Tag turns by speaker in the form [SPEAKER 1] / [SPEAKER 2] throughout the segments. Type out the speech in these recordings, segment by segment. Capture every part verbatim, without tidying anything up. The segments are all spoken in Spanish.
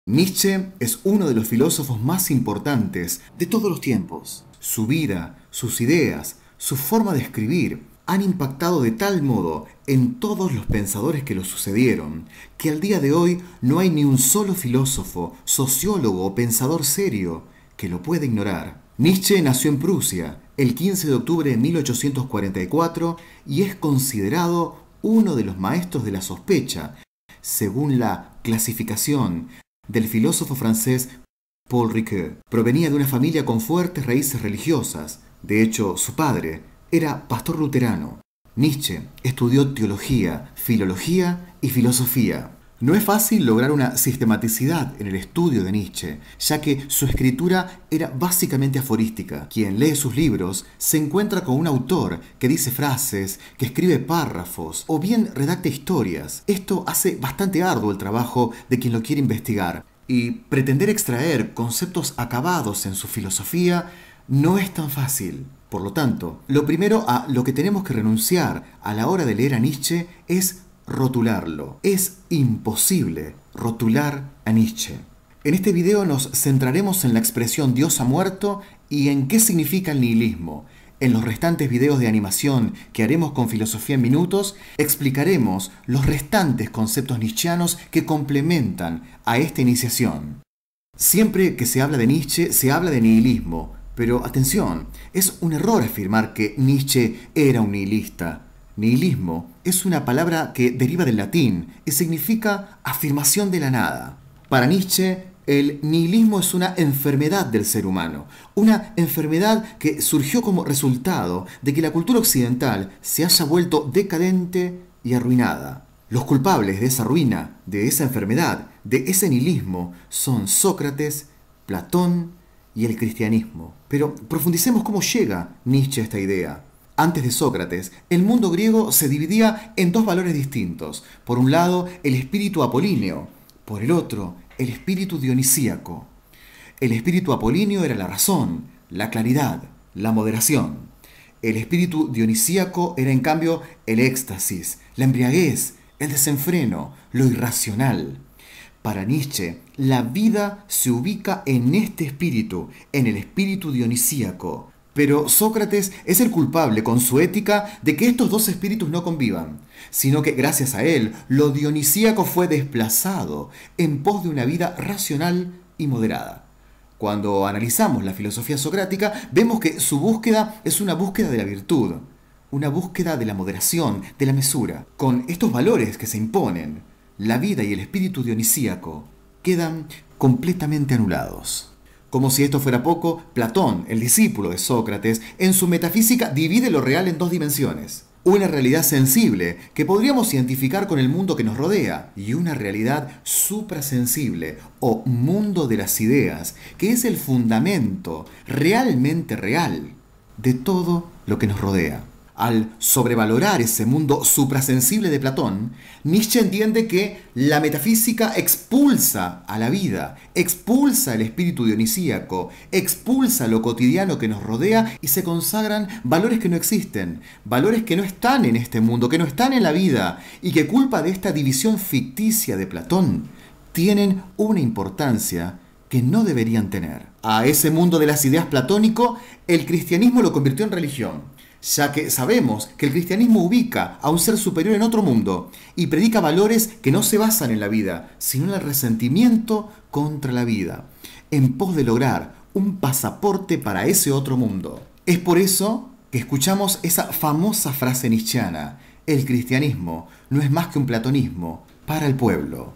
[SPEAKER 1] Nietzsche es uno de los filósofos más importantes de todos los tiempos. Su vida, sus ideas, su forma de escribir han impactado de tal modo en todos los pensadores que lo sucedieron, que al día de hoy no hay ni un solo filósofo, sociólogo o pensador serio que lo pueda ignorar. Nietzsche nació en Prusia el quince de octubre de mil ochocientos cuarenta y cuatro y es considerado uno de los maestros de la sospecha, según la clasificación del filósofo francés Paul Ricoeur. Provenía de una familia con fuertes raíces religiosas. De hecho, su padre era pastor luterano. Nietzsche estudió teología, filología y filosofía. No es fácil lograr una sistematicidad en el estudio de Nietzsche, ya que su escritura era básicamente aforística. Quien lee sus libros se encuentra con un autor que dice frases, que escribe párrafos o bien redacta historias. Esto hace bastante arduo el trabajo de quien lo quiere investigar, y pretender extraer conceptos acabados en su filosofía no es tan fácil. Por lo tanto, lo primero a lo que tenemos que renunciar a la hora de leer a Nietzsche es rotularlo. Es imposible rotular a Nietzsche. En este video nos centraremos en la expresión Dios ha muerto y en qué significa el nihilismo. En los restantes videos de animación que haremos con Filosofía en Minutos, explicaremos los restantes conceptos nietzscheanos que complementan a esta iniciación. Siempre que se habla de Nietzsche, se habla de nihilismo, pero atención, es un error afirmar que Nietzsche era un nihilista. Nihilismo es una palabra que deriva del latín y significa afirmación de la nada. Para Nietzsche, el nihilismo es una enfermedad del ser humano, una enfermedad que surgió como resultado de que la cultura occidental se haya vuelto decadente y arruinada. Los culpables de esa ruina, de esa enfermedad, de ese nihilismo, son Sócrates, Platón y el cristianismo. Pero profundicemos cómo llega Nietzsche a esta idea. Antes de Sócrates, el mundo griego se dividía en dos valores distintos. Por un lado, el espíritu apolíneo. Por el otro, el espíritu dionisíaco. El espíritu apolíneo era la razón, la claridad, la moderación. El espíritu dionisíaco era, en cambio, el éxtasis, la embriaguez, el desenfreno, lo irracional. Para Nietzsche, la vida se ubica en este espíritu, en el espíritu dionisíaco. Pero Sócrates es el culpable con su ética de que estos dos espíritus no convivan, sino que gracias a él lo dionisíaco fue desplazado en pos de una vida racional y moderada. Cuando analizamos la filosofía socrática, vemos que su búsqueda es una búsqueda de la virtud, una búsqueda de la moderación, de la mesura. Con estos valores que se imponen, la vida y el espíritu dionisíaco quedan completamente anulados. Como si esto fuera poco, Platón, el discípulo de Sócrates, en su metafísica divide lo real en dos dimensiones. Una realidad sensible, que podríamos identificar con el mundo que nos rodea, y una realidad suprasensible, o mundo de las ideas, que es el fundamento realmente real de todo lo que nos rodea. Al sobrevalorar ese mundo suprasensible de Platón, Nietzsche entiende que la metafísica expulsa a la vida, expulsa el espíritu dionisíaco, expulsa lo cotidiano que nos rodea y se consagran valores que no existen, valores que no están en este mundo, que no están en la vida y que, culpa de esta división ficticia de Platón, tienen una importancia que no deberían tener. A ese mundo de las ideas platónico, el cristianismo lo convirtió en religión, ya que sabemos que el cristianismo ubica a un ser superior en otro mundo y predica valores que no se basan en la vida, sino en el resentimiento contra la vida, en pos de lograr un pasaporte para ese otro mundo. Es por eso que escuchamos esa famosa frase nietzscheana: el cristianismo no es más que un platonismo para el pueblo.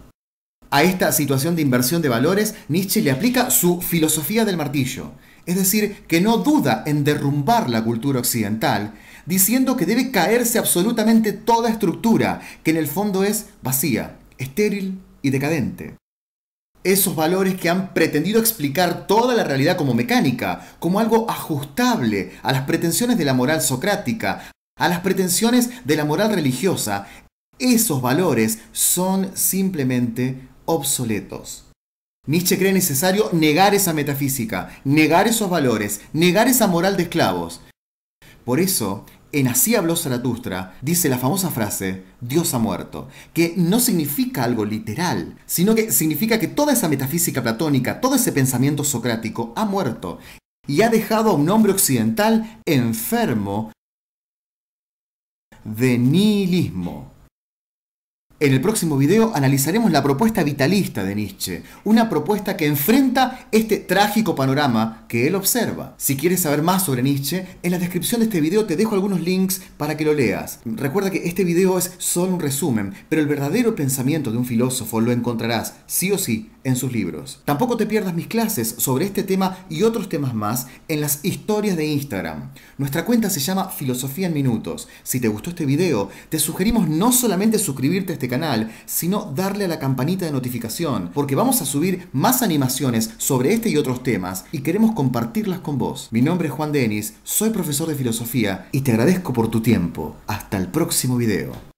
[SPEAKER 1] A esta situación de inversión de valores, Nietzsche le aplica su filosofía del martillo. Es decir, que no duda en derrumbar la cultura occidental, diciendo que debe caerse absolutamente toda estructura, que en el fondo es vacía, estéril y decadente. Esos valores que han pretendido explicar toda la realidad como mecánica, como algo ajustable a las pretensiones de la moral socrática, a las pretensiones de la moral religiosa, esos valores son simplemente obsoletos. Nietzsche cree necesario negar esa metafísica, negar esos valores, negar esa moral de esclavos. Por eso, En Así habló Zaratustra dice la famosa frase Dios ha muerto, que no significa algo literal, sino que significa que toda esa metafísica platónica, todo ese pensamiento socrático ha muerto y ha dejado a un hombre occidental enfermo de nihilismo. En el próximo video analizaremos la propuesta vitalista de Nietzsche, una propuesta que enfrenta este trágico panorama que él observa. Si quieres saber más sobre Nietzsche, en la descripción de este video te dejo algunos links para que lo leas. Recuerda que este video es solo un resumen, pero el verdadero pensamiento de un filósofo lo encontrarás sí o sí en sus libros. Tampoco te pierdas mis clases sobre este tema y otros temas más en las historias de Instagram. Nuestra cuenta se llama Filosofía en Minutos. Si te gustó este video, te sugerimos no solamente suscribirte a este canal, sino darle a la campanita de notificación, porque vamos a subir más animaciones sobre este y otros temas y queremos compartirlas con vos. Mi nombre es Juan Denis, soy profesor de filosofía y te agradezco por tu tiempo. Hasta el próximo video.